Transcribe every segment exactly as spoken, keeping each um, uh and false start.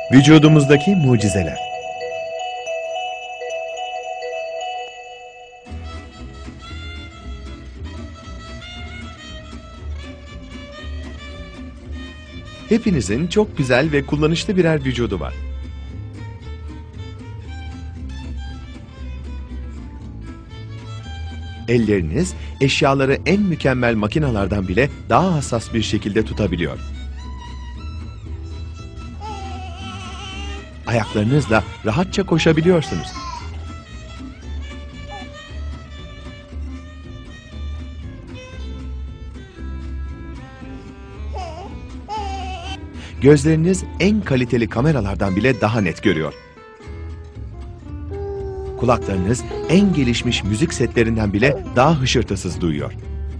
Vücudumuzdaki mucizeler. Hepinizin çok güzel ve kullanışlı birer vücudu var. Elleriniz eşyaları en mükemmel makinelerden bile daha hassas bir şekilde tutabiliyor. Ayaklarınızla rahatça koşabiliyorsunuz. Gözleriniz en kaliteli kameralardan bile daha net görüyor. Kulaklarınız en gelişmiş müzik setlerinden bile daha hışırtısız duyuyor.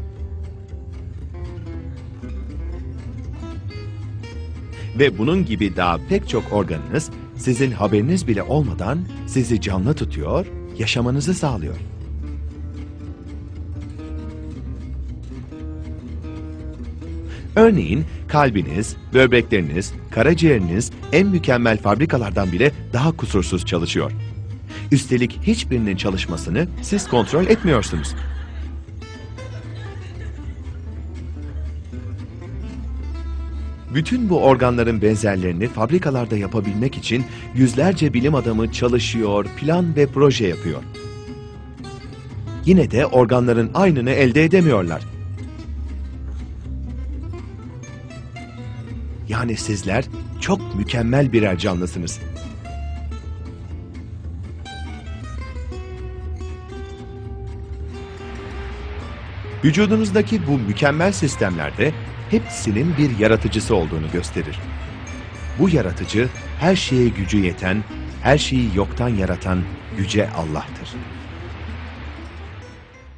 Ve bunun gibi daha pek çok organınız sizin haberiniz bile olmadan sizi canlı tutuyor, yaşamanızı sağlıyor. Örneğin kalbiniz, böbrekleriniz, karaciğeriniz en mükemmel fabrikalardan bile daha kusursuz çalışıyor. Üstelik hiçbirinin çalışmasını siz kontrol etmiyorsunuz. Bütün bu organların benzerlerini fabrikalarda yapabilmek için yüzlerce bilim adamı çalışıyor, plan ve proje yapıyor. Yine de organların aynını elde edemiyorlar. Yani sizler çok mükemmel birer canlısınız. Vücudunuzdaki bu mükemmel sistemlerde hepsinin bir yaratıcısı olduğunu gösterir. Bu yaratıcı her şeye gücü yeten, her şeyi yoktan yaratan Yüce Allah'tır.